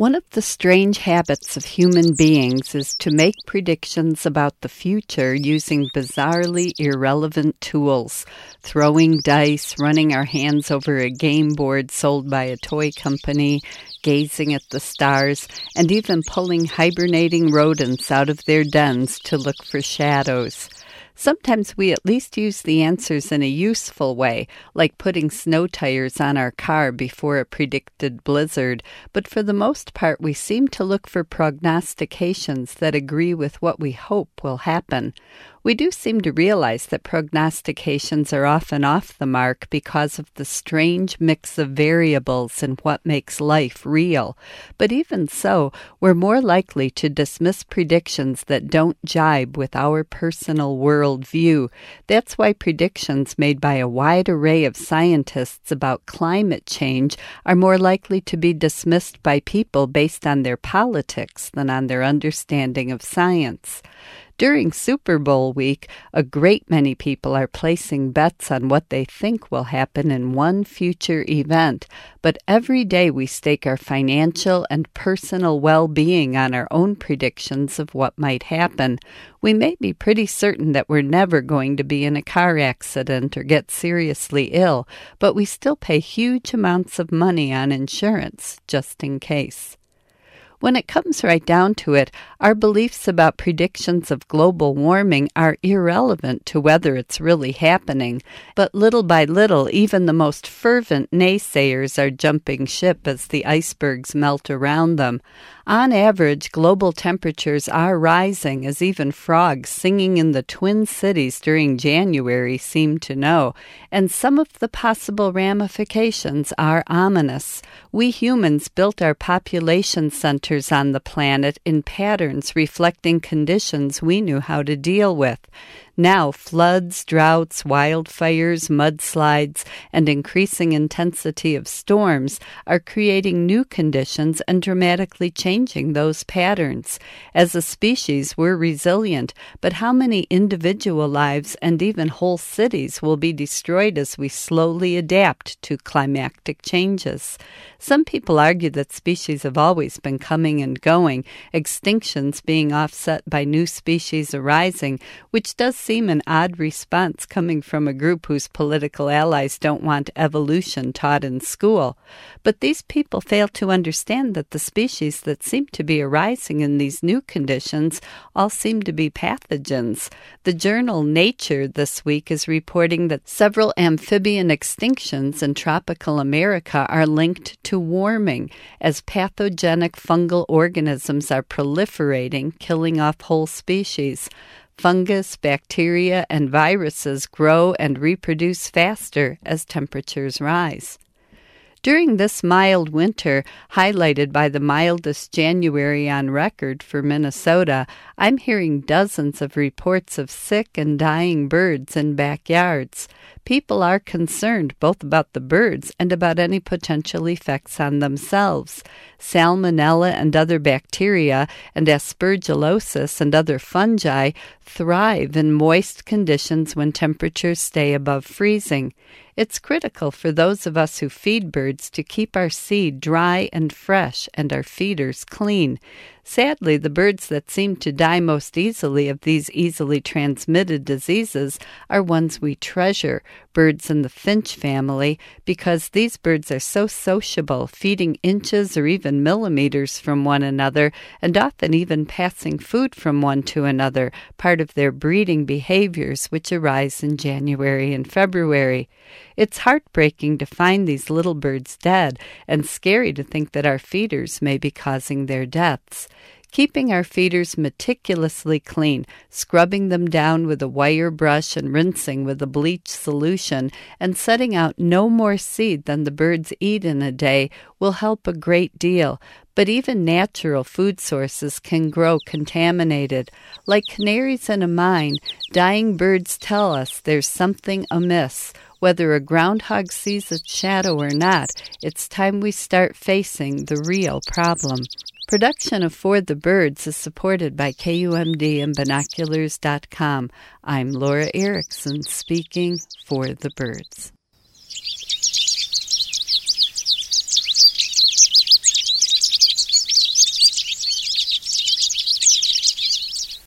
One of the strange habits of human beings is to make predictions about the future using bizarrely irrelevant tools, throwing dice, running our hands over a game board sold by a toy company, gazing at the stars, and even pulling hibernating rodents out of their dens to look for shadows. Sometimes we at least use the answers in a useful way, like putting snow tires on our car before a predicted blizzard, but for the most part we seem to look for prognostications that agree with what we hope will happen. We do seem to realize that prognostications are often off the mark because of the strange mix of variables in what makes life real. But even so, we're more likely to dismiss predictions that don't jibe with our personal worldview. That's why predictions made by a wide array of scientists about climate change are more likely to be dismissed by people based on their politics than on their understanding of science. During Super Bowl week, a great many people are placing bets on what they think will happen in one future event, but every day we stake our financial and personal well-being on our own predictions of what might happen. We may be pretty certain that we're never going to be in a car accident or get seriously ill, but we still pay huge amounts of money on insurance, just in case. When it comes right down to it, our beliefs about predictions of global warming are irrelevant to whether it's really happening. But little by little, even the most fervent naysayers are jumping ship as the icebergs melt around them. On average, global temperatures are rising, as even frogs singing in the Twin Cities during January seem to know, and some of the possible ramifications are ominous. We humans built our population centers on the planet in patterns reflecting conditions we knew how to deal with. Now, floods, droughts, wildfires, mudslides, and increasing intensity of storms are creating new conditions and dramatically changing those patterns. As a species, we're resilient, but how many individual lives and even whole cities will be destroyed as we slowly adapt to climactic changes? Some people argue that species have always been coming and going, extinctions being offset by new species arising, which does seem an odd response coming from a group whose political allies don't want evolution taught in school. But these people fail to understand that the species that seem to be arising in these new conditions all seem to be pathogens. The journal Nature this week is reporting that several amphibian extinctions in tropical America are linked to warming, as pathogenic fungal organisms are proliferating, killing off whole species. Fungus, bacteria, and viruses grow and reproduce faster as temperatures rise. During this mild winter, highlighted by the mildest January on record for Minnesota, I'm hearing dozens of reports of sick and dying birds in backyards. People are concerned both about the birds and about any potential effects on themselves. Salmonella and other bacteria and aspergillosis and other fungi thrive in moist conditions when temperatures stay above freezing. It's critical for those of us who feed birds to keep our seed dry and fresh and our feeders clean. Sadly, the birds that seem to die most easily of these easily transmitted diseases are ones we treasure, birds in the finch family, because these birds are so sociable, feeding inches or even millimeters from one another, and often even passing food from one to another, part of their breeding behaviors which arise in January and February. It's heartbreaking to find these little birds dead, and scary to think that our feeders may be causing their deaths. Keeping our feeders meticulously clean, scrubbing them down with a wire brush and rinsing with a bleach solution, and setting out no more seed than the birds eat in a day will help a great deal. But even natural food sources can grow contaminated. Like canaries in a mine, dying birds tell us there's something amiss. Whether a groundhog sees its shadow or not, it's time we start facing the real problem. Production of For the Birds is supported by KUMD and Binoculars.com. I'm Laura Erickson speaking for the birds.